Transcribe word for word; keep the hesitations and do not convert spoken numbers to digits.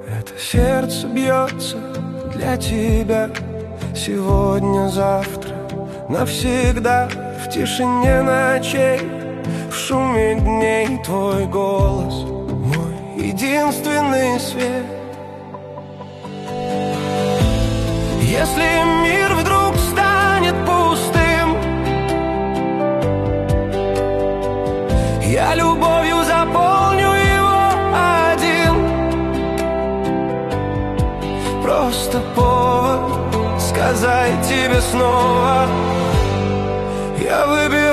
Это сердце бьется для тебя сегодня, завтра, навсегда. В тишине ночей, в шуме дней твой голос мой единственный свет. Если мир вдруг станет пустым, я любовью заполню его один. Просто повод сказать тебе снова: я выберу